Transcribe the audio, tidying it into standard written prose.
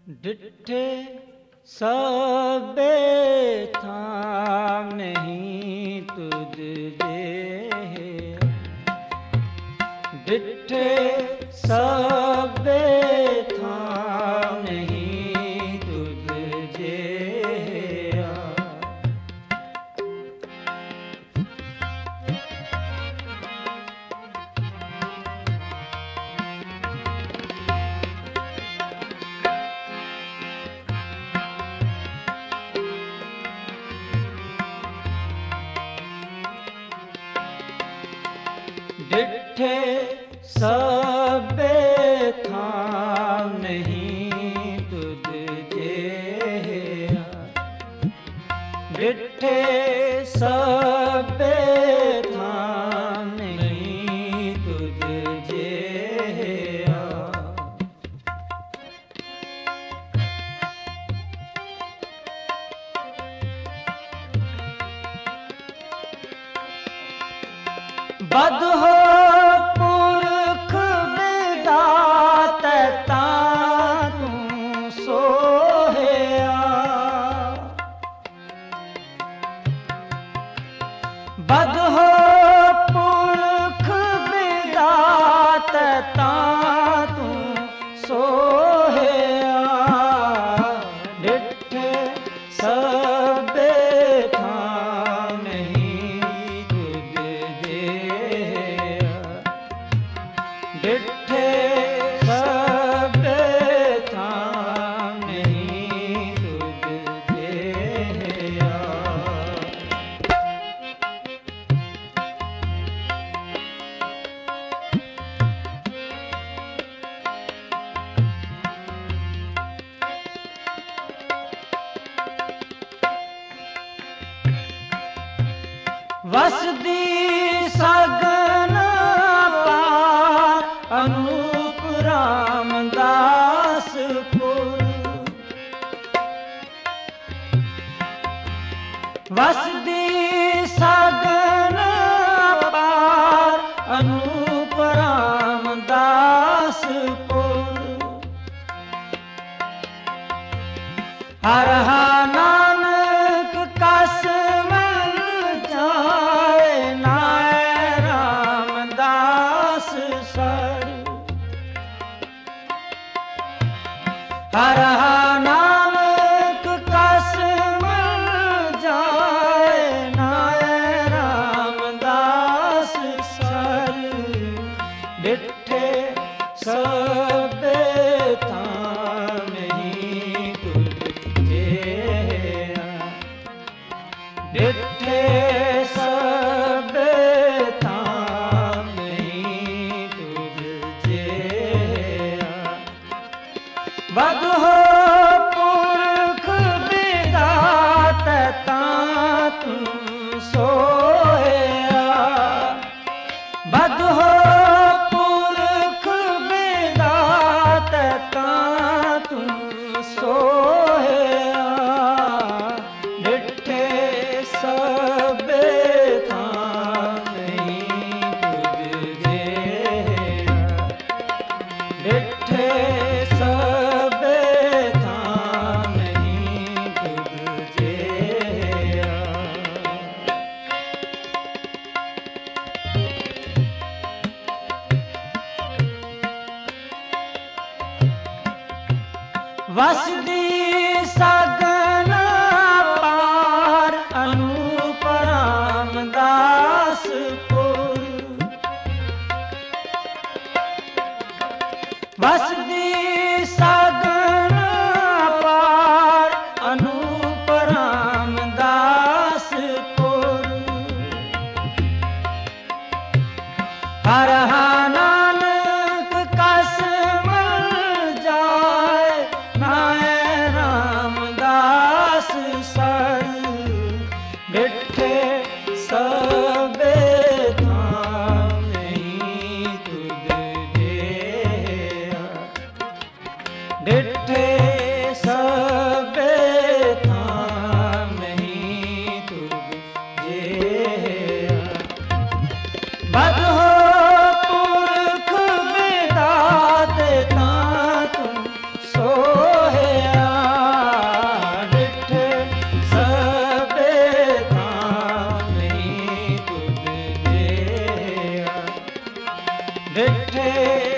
ਡਿਠੇ ਸਭੇ ਥਾਂ ਨਹੀਂ ਤੁਧ ਜੇ, ਡਿਠੇ ਸਭੇ ਥਾਂ ਨਹੀਂ ਤੁਧ ਜੇ। ਡਿਠੇ ਸਭੇ ਥਾਂ ਨਹੀਂ ਤੁਧ ਜੇ, ਡਿਠੇ ਸਭੇ ਥਾਂ ਨਹੀਂ ਤੁਧ ਜੇ। ਬਦ ਹੋ ਪੁਰਖ ਵਿਦਾਤੈ ਤਾਂ ਤੂੰ ਸੋਹਿਆ, ਬਦ ਹੋ ਪੁਰਖ ਵਿਦਾਤੈ ਤਾਂ ਤੂੰ ਸੋਹਿਆ। ਡਿਠੇ ਸਭੇ ਥਾਂ ਨਹੀਂ ਤੁਧ ਜੇ, ਡਿਠੇ ਸਭੇ ਥਾਂ ਨਹੀਂ ਤੁਧ ਜੇ। ਵਸਦੀ ਸਗਨ ਪਾਰ ਅਨੂਪ ਰਾਮਦਾਸ ਪੁਰ, ਵਸਦੀ ਸਗਨ ਪਾਰ ਅਨੂਪ ਰਾਮਦਾਸ ਪੁਰ। ਹਰ ਹਾ ਨਾਨਕ ਕਸ ਮਿਲ ਜਾਏ, ਨਾਇ ਰਾਮਦਾਸ ਸਰ। ਹਰ ਹਾ ਨਾਨਕ ਕਸ ਮਿਲ ਜਾਏ, ਨਾਇ ਰਾਮਦਾਸ ਸਰ। ਡਿਠੇ ਸਭੇ ਥਾਂ ਨਹੀਂ ਤੁਧ ਜੇ, ਡਿਠੇ ਸਭੇ ਥਾਂ ਨਹੀਂ ਤੁਧ ਜੇ। ਬਦ ਹੋ ਪੁਰਖ ਵਿਦਾਤੈ ਤਾਂ ਤੂੰ ਸੋਹਿਆ, ਬਦ ਹੋ ਪੁਰਖ ਵਿਦਾਤੈ ਤਾਂ ਤੂੰ ਸੋਹਿਆ। ਡਿਠੇ ਸਭੇ ਥਾਂ ਨਹੀਂ ਤੁਧ ਜੇ, ਡਿਠੇ ਸਭੇ ਥਾਂ ਨਹੀਂ ਤੁਧ ਜੇ। ਵਸਦੀ ਸਗਨ ਪਾਰ ਅਨੂਪ ਰਾਮਦਾਸ ਪੁਰ, ਵਸਦੀ ਸਗਨ ਪਾਰ ਅਨੂਪ ਰਾਮਦਾਸ ਪੁਰ। ਹਰ ਹਾ ਨਾਨਕ ਕਸ ਮਿਲ ਜਾਏ, ਨਾਇ ਰਾਮਦਾਸ ਸਰ। ਡਿਠੇ ਸਭੇ ਥਾਂ ਨਹੀਂ ਤੁਧ ਜੇ, ਡਿਠੇ ਸਭੇ ਥਾਂ ਨਹੀਂ ਤੁਧ ਜੇ। ਬਦ ਹੋ ਪੁਰਖ ਵਿਦਾਤੈ ਤਾਂ ਤੂੰ ਸੋਹਿਆ, ਡਿਠੇ